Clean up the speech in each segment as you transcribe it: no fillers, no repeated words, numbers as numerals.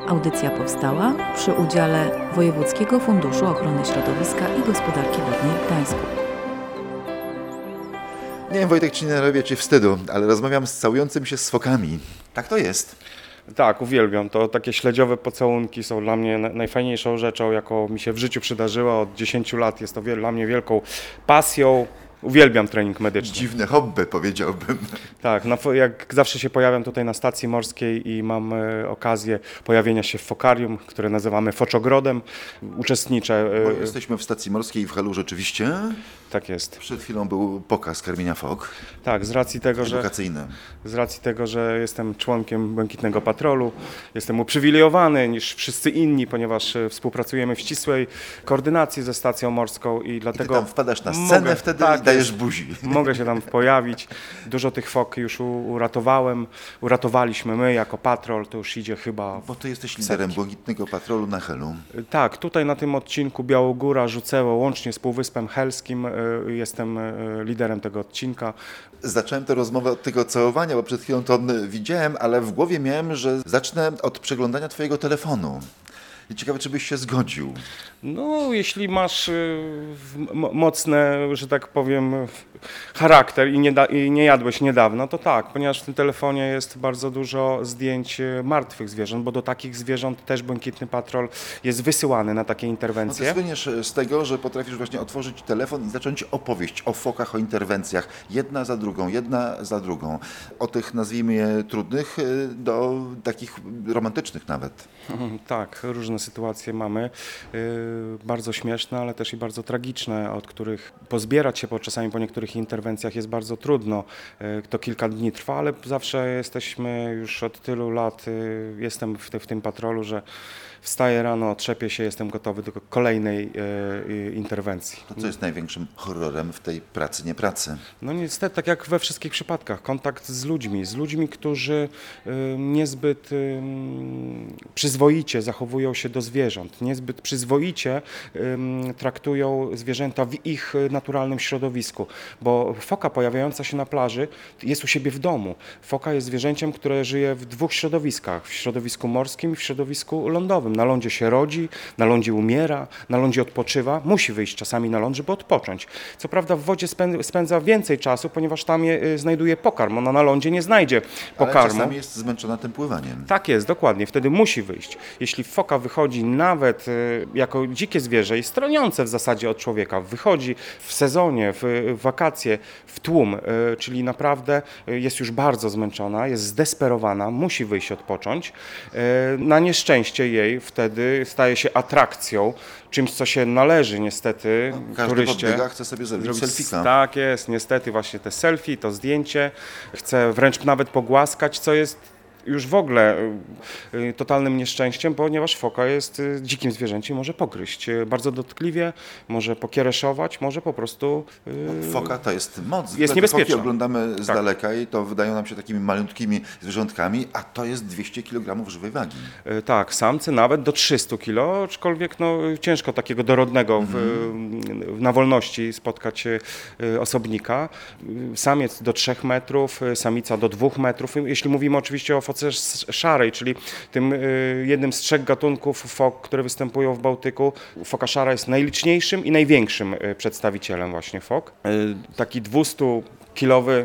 Audycja powstała przy udziale Wojewódzkiego Funduszu Ochrony Środowiska i Gospodarki Wodnej w Gdańsku. Nie wiem, Wojtek, czy nie robię Ci wstydu, ale rozmawiam z całującym się z fokami. Tak to jest. Tak, uwielbiam to. Takie śledziowe pocałunki są dla mnie najfajniejszą rzeczą, jaką mi się w życiu przydarzyła. Od 10 lat jest to dla mnie wielką pasją. Uwielbiam trening medyczny. Dziwne hobby, powiedziałbym. Tak, jak zawsze się pojawiam tutaj na stacji morskiej i mam okazję pojawienia się w fokarium, które nazywamy Foczogrodem. Uczestniczę. Bo jesteśmy w stacji morskiej w Helu rzeczywiście. Tak jest. Przed chwilą był pokaz karmienia fok. Tak, z racji tego, że jestem członkiem Błękitnego Patrolu, jestem uprzywilejowany niż wszyscy inni, ponieważ współpracujemy w ścisłej koordynacji ze stacją morską i dlatego... I ty tam wpadasz na scenę wtedy i dajesz buzi. Mogę się tam pojawić. Dużo tych fok już uratowaliśmy my jako patrol, to już idzie chyba... Bo ty jesteś liderem Błękitnego Patrolu na Helu. Tak, tutaj na tym odcinku Białogóra, Rzuceło, łącznie z Półwyspem Helskim jestem liderem tego odcinka. Zacząłem tę rozmowę od tego całowania, bo przed chwilą to widziałem, ale w głowie miałem, że zacznę od przeglądania twojego telefonu. I ciekawe, czy byś się zgodził. No, jeśli masz mocny, że tak powiem, charakter i nie jadłeś niedawno, to tak, ponieważ w tym telefonie jest bardzo dużo zdjęć martwych zwierząt, bo do takich zwierząt też Błękitny Patrol jest wysyłany na takie interwencje. No ty słyniesz z tego, że potrafisz właśnie otworzyć telefon i zacząć opowieść o fokach, o interwencjach, jedna za drugą. O tych, nazwijmy je, trudnych do takich romantycznych nawet. Tak, różne sytuacje mamy, bardzo śmieszne, ale też i bardzo tragiczne, od których pozbierać się czasami po niektórych interwencjach jest bardzo trudno. To kilka dni trwa, ale zawsze jesteśmy już od tylu lat, jestem w tym patrolu, że wstaję rano, trzepię się, jestem gotowy do kolejnej interwencji. To co jest największym horrorem w tej pracy, nie pracy? No niestety, tak jak we wszystkich przypadkach, kontakt z ludźmi, którzy niezbyt przyzwoicie zachowują się do zwierząt, niezbyt przyzwoicie traktują zwierzęta w ich naturalnym środowisku, bo foka pojawiająca się na plaży jest u siebie w domu. Foka jest zwierzęciem, które żyje w dwóch środowiskach, w środowisku morskim i w środowisku lądowym. Na lądzie się rodzi, na lądzie umiera, na lądzie odpoczywa, musi wyjść czasami na ląd, żeby odpocząć. Co prawda w wodzie spędza więcej czasu, ponieważ tam znajduje pokarm, ona na lądzie nie znajdzie pokarmu. Ale czasami jest zmęczona tym pływaniem. Tak jest, dokładnie, wtedy musi wyjść. Jeśli foka wychodzi nawet jako dzikie zwierzę i stroniące w zasadzie od człowieka, wychodzi w sezonie, w wakacje, w tłum, czyli naprawdę jest już bardzo zmęczona, jest zdesperowana, musi wyjść odpocząć. Na nieszczęście jej wtedy staje się atrakcją, czymś, co się należy niestety Każdy turyście. podbiega, chce sobie zrobić selfika. Tak jest, niestety właśnie te selfie, to zdjęcie, chce wręcz nawet pogłaskać, co jest już w ogóle totalnym nieszczęściem, ponieważ foka jest dzikim zwierzęciem, może pogryźć bardzo dotkliwie, może pokiereszować, może po prostu... Foka to jest moc. Jest niebezpieczna. Foki oglądamy z daleka i to wydają nam się takimi malutkimi zwierzątkami, a to jest 200 kg żywej wagi. Tak, samce nawet do 300 kg, aczkolwiek no, ciężko takiego dorodnego na wolności spotkać osobnika. Samiec do 3 metrów, samica do 2 metrów. Jeśli mówimy oczywiście o foce szarej, czyli tym jednym z 3 gatunków fok, które występują w Bałtyku. Foka szara jest najliczniejszym i największym przedstawicielem właśnie fok. Taki 200-kilowy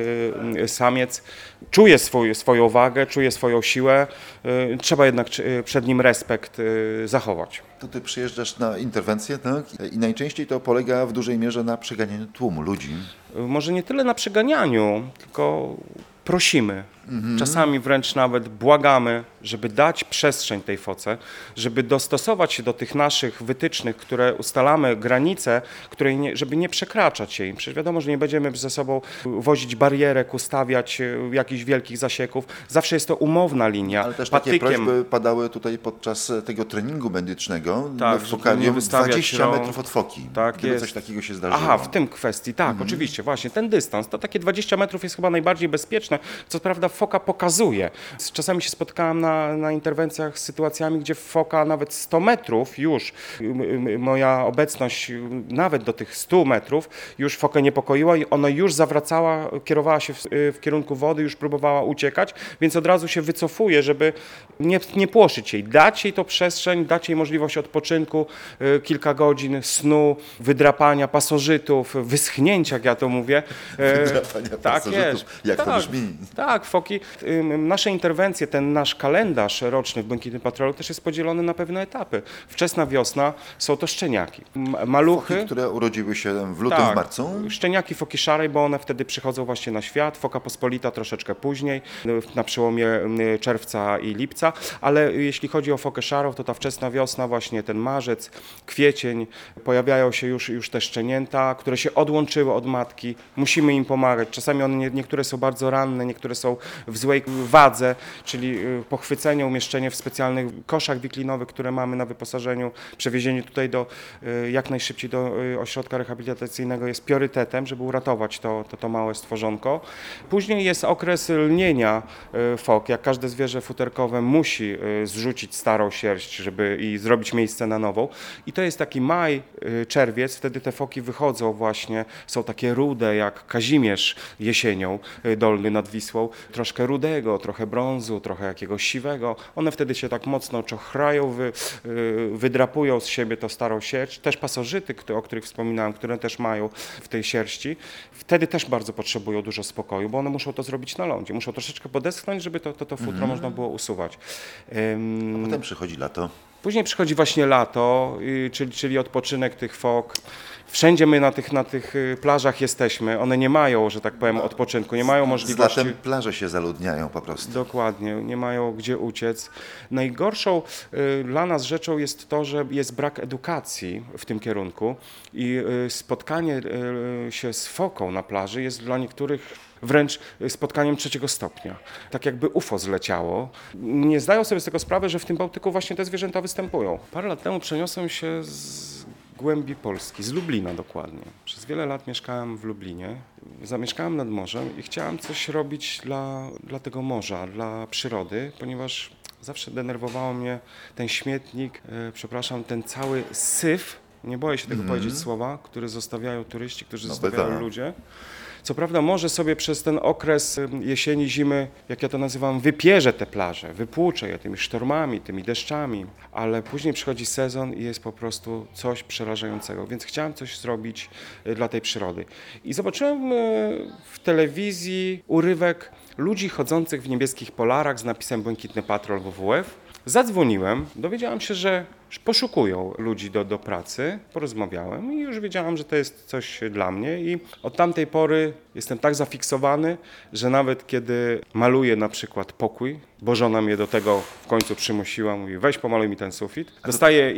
samiec czuje swoją wagę, czuje swoją siłę, trzeba jednak przed nim respekt zachować. To ty przyjeżdżasz na interwencję, tak? I najczęściej to polega w dużej mierze na przeganianiu tłumu ludzi. Może nie tyle na przeganianiu, tylko prosimy. Czasami wręcz nawet błagamy, żeby dać przestrzeń tej foce, żeby dostosować się do tych naszych wytycznych, które ustalamy, granice, żeby nie przekraczać jej. Przecież wiadomo, że nie będziemy ze sobą wozić barierek, ustawiać jakichś wielkich zasieków. Zawsze jest to umowna linia. Ale też takie prośby padały tutaj podczas tego treningu medycznego tak, w fokarium, 20 rąk. metrów od foki. Tak Gdyby jest. coś takiego się zdarzyło. Aha, w tym kwestii, tak, oczywiście, właśnie ten dystans, to takie 20 metrów jest chyba najbardziej bezpieczne. Co prawda foka pokazuje. Czasami się spotkałem na interwencjach z sytuacjami, gdzie foka nawet 100 metrów już, moja obecność nawet do tych 100 metrów już fokę niepokoiła i ona już zawracała, kierowała się w kierunku wody, już próbowała uciekać, więc od razu się wycofuje, żeby nie płoszyć jej, dać jej to przestrzeń, dać jej możliwość odpoczynku, kilka godzin snu, wydrapania pasożytów, wyschnięcia, jak ja to mówię. Wydrapania pasożytów, jak to brzmi. Tak, foki. Nasze interwencje, ten nasz kalendarz roczny w Błękitnym Patrolu też jest podzielony na pewne etapy. Wczesna wiosna, są to szczeniaki. Maluchy. Foki, które urodziły się w lutym, w marcu? Szczeniaki foki szarej, bo one wtedy przychodzą właśnie na świat. Foka pospolita troszeczkę później, na przełomie czerwca i lipca, ale jeśli chodzi o fokę szarą, to ta wczesna wiosna, właśnie ten marzec, kwiecień, pojawiają się już te szczenięta, które się odłączyły od matki. Musimy im pomagać. Czasami one, niektóre są bardzo ranne, niektóre są w złej wadze, czyli pochwycenie, umieszczenie w specjalnych koszach wiklinowych, które mamy na wyposażeniu, przewiezienie tutaj jak najszybciej do ośrodka rehabilitacyjnego jest priorytetem, żeby uratować to małe stworzonko. Później jest okres lnienia fok. Jak każde zwierzę futerkowe musi zrzucić starą sierść, i zrobić miejsce na nową. I to jest taki maj, czerwiec, wtedy te foki wychodzą właśnie, są takie rude jak Kazimierz jesienią dolny nad Wisłą, troszkę rudego, trochę brązu, trochę jakiegoś siwego. One wtedy się tak mocno czochrają, wydrapują z siebie tą starą sierść. Też pasożyty, o których wspominałem, które też mają w tej sierści, wtedy też bardzo potrzebują dużo spokoju, bo one muszą to zrobić na lądzie. Muszą troszeczkę podeschnąć, żeby to futro można było usuwać. A potem przychodzi lato. Później przychodzi właśnie lato, czyli odpoczynek tych fok. Wszędzie my na tych plażach jesteśmy. One nie mają, że tak powiem, odpoczynku, nie mają możliwości. Z latem plaże się zaludniają po prostu. Dokładnie, nie mają gdzie uciec. Najgorszą dla nas rzeczą jest to, że jest brak edukacji w tym kierunku i spotkanie się z foką na plaży jest dla niektórych wręcz spotkaniem 3. stopnia. Tak jakby UFO zleciało. Nie zdają sobie z tego sprawy, że w tym Bałtyku właśnie te zwierzęta występują. Parę lat temu przeniosłem się z głębi Polski, z Lublina dokładnie. Przez wiele lat mieszkałem w Lublinie. Zamieszkałem nad morzem i chciałem coś robić dla tego morza, dla przyrody, ponieważ zawsze denerwowało mnie ten śmietnik, ten cały syf, nie boję się tego powiedzieć słowa, który zostawiają turyści, którzy zostawiają ludzie. Co prawda może sobie przez ten okres jesieni, zimy, jak ja to nazywam, wypierze te plaże, wypłuczę je tymi sztormami, tymi deszczami, ale później przychodzi sezon i jest po prostu coś przerażającego, więc chciałem coś zrobić dla tej przyrody. I zobaczyłem w telewizji urywek ludzi chodzących w niebieskich polarach z napisem Błękitny Patrol WWF. Zadzwoniłem, dowiedziałem się, że poszukują ludzi do pracy, porozmawiałem i już wiedziałem, że to jest coś dla mnie i od tamtej pory jestem tak zafiksowany, że nawet kiedy maluję na przykład pokój, bo żona mnie do tego w końcu przymusiła, mówi weź pomaluj mi ten sufit, dostaję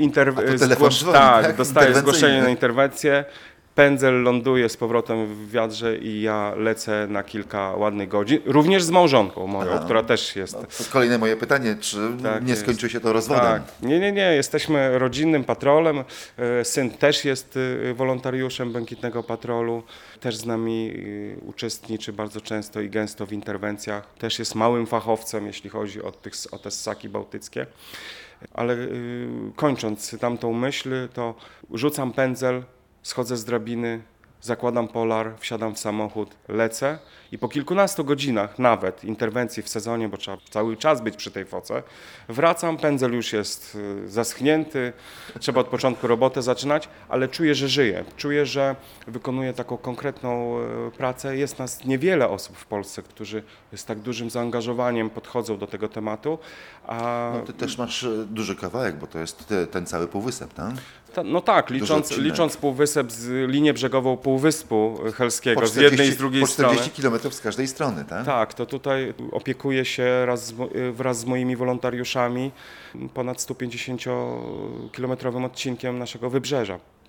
zgłoszenie na interwencję, pędzel ląduje z powrotem w wiadrze i ja lecę na kilka ładnych godzin, również z małżonką moją, która też jest. No, to kolejne moje pytanie, czy nie skończy się to rozwodem? Tak. Nie, jesteśmy rodzinnym patrolem, syn też jest wolontariuszem Błękitnego Patrolu, też z nami uczestniczy bardzo często i gęsto w interwencjach, też jest małym fachowcem, jeśli chodzi o te ssaki bałtyckie. Ale kończąc tamtą myśl, to rzucam pędzel, schodzę z drabiny, zakładam polar, wsiadam w samochód, lecę i po kilkunastu godzinach nawet interwencji w sezonie, bo trzeba cały czas być przy tej foce, wracam, pędzel już jest zaschnięty, trzeba od początku robotę zaczynać, ale czuję, że żyję, czuję, że wykonuję taką konkretną pracę. Jest nas niewiele osób w Polsce, którzy z tak dużym zaangażowaniem podchodzą do tego tematu. No, ty też masz duży kawałek, bo to jest ten cały półwysep, tak? No tak, licząc półwysep, linię brzegową Półwyspu Helskiego z jednej i z drugiej strony. Po 40 km z każdej strony, tak? Tak, to tutaj opiekuję się wraz z moimi wolontariuszami ponad 150-kilometrowym odcinkiem naszego wybrzeża.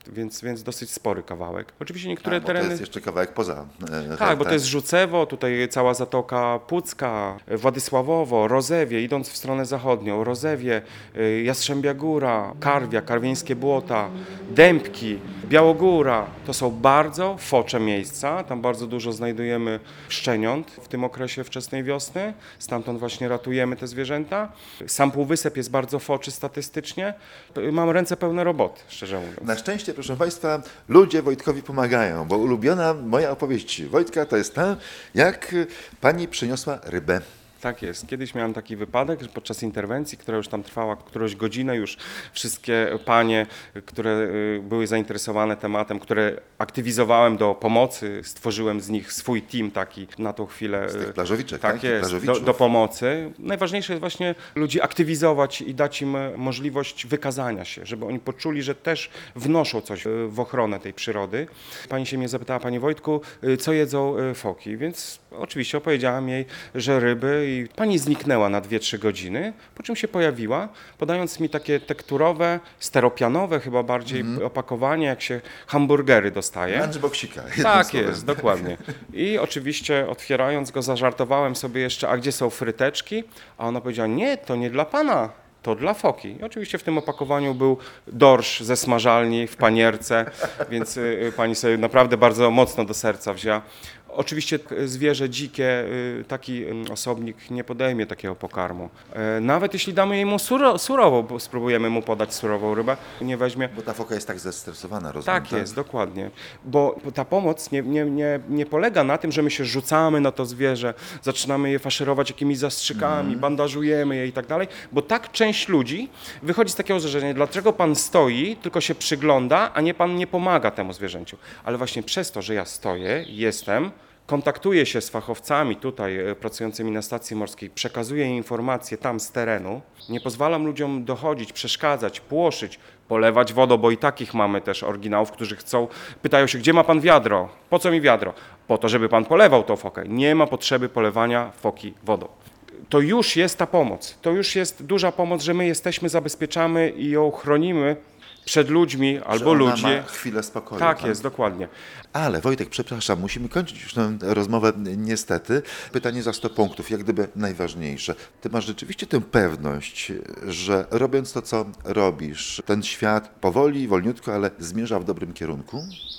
więc dosyć spory kawałek. Oczywiście niektóre Bo tereny... to jest jeszcze kawałek poza. Tak, bo to jest Rzucewo, tutaj cała Zatoka Pucka, Władysławowo, Rozewie, idąc w stronę zachodnią, Rozewie, Jastrzębia Góra, Karwia, Karwieńskie Błota, Dębki, Białogóra. To są bardzo focze miejsca, tam bardzo dużo znajdujemy szczeniąt w tym okresie wczesnej wiosny, stamtąd właśnie ratujemy te zwierzęta. Sam półwysep jest bardzo foczy statystycznie. Mam ręce pełne roboty, szczerze mówiąc. Na szczęście, proszę Państwa, ludzie Wojtkowi pomagają, bo ulubiona moja opowieść Wojtka to jest ta, jak pani przyniosła rybę. Tak jest. Kiedyś miałem taki wypadek, że podczas interwencji, która już tam trwała którąś godzinę, już wszystkie panie, które były zainteresowane tematem, które aktywizowałem do pomocy, stworzyłem z nich swój team taki na tą chwilę. Z tych plażowiczek, tak? Tak jest, Plażowiczów. do pomocy. Najważniejsze jest właśnie ludzi aktywizować i dać im możliwość wykazania się, żeby oni poczuli, że też wnoszą coś w ochronę tej przyrody. Pani się mnie zapytała, Panie Wojtku, co jedzą foki, więc oczywiście opowiedziałem jej, że ryby, i pani zniknęła na 2-3 godziny, po czym się pojawiła, podając mi takie tekturowe, steropianowe chyba bardziej opakowanie, jak się hamburgery dostaje. Lunchboxika. jednym Tak słowem. jest, dokładnie. I oczywiście otwierając go zażartowałem sobie jeszcze, a gdzie są fryteczki? A ona powiedziała, nie, to nie dla pana. To dla foki. I oczywiście w tym opakowaniu był dorsz ze smażalni w panierce, więc pani sobie naprawdę bardzo mocno do serca wzięła. Oczywiście zwierzę dzikie, taki osobnik nie podejmie takiego pokarmu. Nawet jeśli damy mu surową, bo spróbujemy mu podać surową rybę, nie weźmie. Bo ta foka jest tak zestresowana, rozumiem. Tak jest, dokładnie. Bo ta pomoc nie polega na tym, że my się rzucamy na to zwierzę, zaczynamy je faszerować jakimiś zastrzykami, bandażujemy je i tak dalej, bo tak część ludzi wychodzi z takiego założenia, dlaczego pan stoi, tylko się przygląda, a nie pan nie pomaga temu zwierzęciu. Ale właśnie przez to, że ja stoję, kontaktuję się z fachowcami tutaj pracującymi na stacji morskiej, przekazuję informacje tam z terenu, nie pozwalam ludziom dochodzić, przeszkadzać, płoszyć, polewać wodą, bo i takich mamy też oryginałów, którzy pytają się, gdzie ma pan wiadro? Po co mi wiadro? Po to, żeby pan polewał tą fokę. Nie ma potrzeby polewania foki wodą. To już jest ta pomoc, to już jest duża pomoc, że my jesteśmy, zabezpieczamy i ją chronimy przed ludźmi albo Że ona ludzie. ma chwilę spokoju. Tak jest, dokładnie. Ale Wojtek, przepraszam, musimy kończyć już tę rozmowę niestety. Pytanie za 100 punktów, jak gdyby najważniejsze. Ty masz rzeczywiście tę pewność, że robiąc to, co robisz, ten świat powoli, wolniutko, ale zmierza w dobrym kierunku?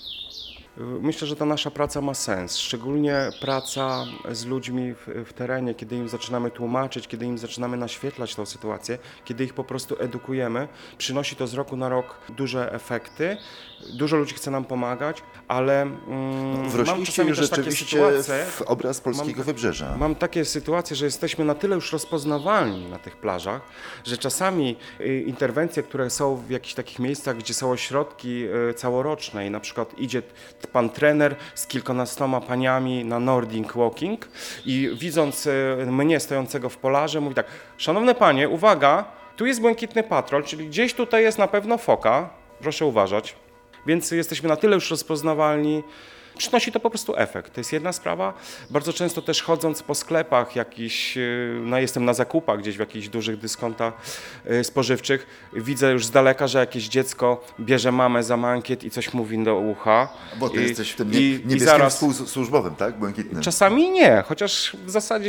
Myślę, że ta nasza praca ma sens, szczególnie praca z ludźmi w terenie, kiedy im zaczynamy tłumaczyć, kiedy im zaczynamy naświetlać tę sytuację, kiedy ich po prostu edukujemy. Przynosi to z roku na rok duże efekty. Dużo ludzi chce nam pomagać, ale Wrośliście mam już czasami też takie rzeczywiście sytuacje, w obraz polskiego wybrzeża. Mam takie sytuacje, że jesteśmy na tyle już rozpoznawalni na tych plażach, że czasami interwencje, które są w jakichś takich miejscach, gdzie są ośrodki całoroczne i na przykład idzie pan trener z kilkunastoma paniami na Nordic Walking i widząc mnie stojącego w polarze mówi tak, szanowne panie, uwaga, tu jest błękitny patrol, czyli gdzieś tutaj jest na pewno foka, proszę uważać. Więc jesteśmy na tyle już rozpoznawalni, przynosi to po prostu efekt. To jest jedna sprawa. Bardzo często też chodząc po sklepach jestem na zakupach gdzieś w jakichś dużych dyskontach spożywczych, widzę już z daleka, że jakieś dziecko bierze mamę za mankiet i coś mówi do ucha. Bo ty jesteś w tym i niebieskim zaraz- współsłużbowym, tak? Błękitnym. Czasami nie, chociaż w zasadzie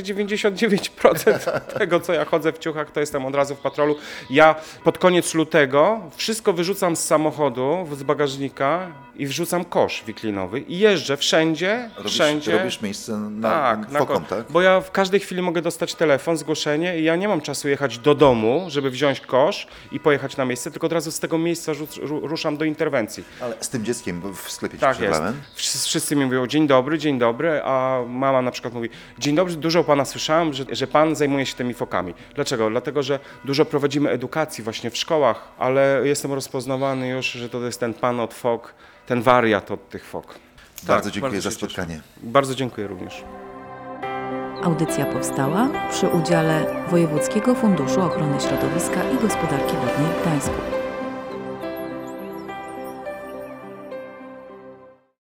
99% tego, co ja chodzę w ciuchach, to jestem od razu w patrolu. Ja pod koniec lutego wszystko wyrzucam z samochodu, z bagażnika i wrzucam kosz wiklinowy i jeżdżę wszędzie. Robisz miejsce na fokom, tak? Bo ja w każdej chwili mogę dostać telefon, zgłoszenie i ja nie mam czasu jechać do domu, żeby wziąć kosz i pojechać na miejsce, tylko od razu z tego miejsca ruszam do interwencji. Ale z tym dzieckiem w sklepie ci Tak jest. przerwałem. Wszyscy mi mówią dzień dobry, a mama na przykład mówi dzień dobry, dużo pana słyszałam, że pan zajmuje się tymi fokami. Dlaczego? Dlatego, że dużo prowadzimy edukacji właśnie w szkołach, ale jestem rozpoznawany już, że to jest ten pan od fok, ten wariat od tych fok. Bardzo dziękuję za się cieszę. spotkanie. Bardzo dziękuję również. Audycja powstała przy udziale Wojewódzkiego Funduszu Ochrony Środowiska i Gospodarki Wodnej w Gdańsku.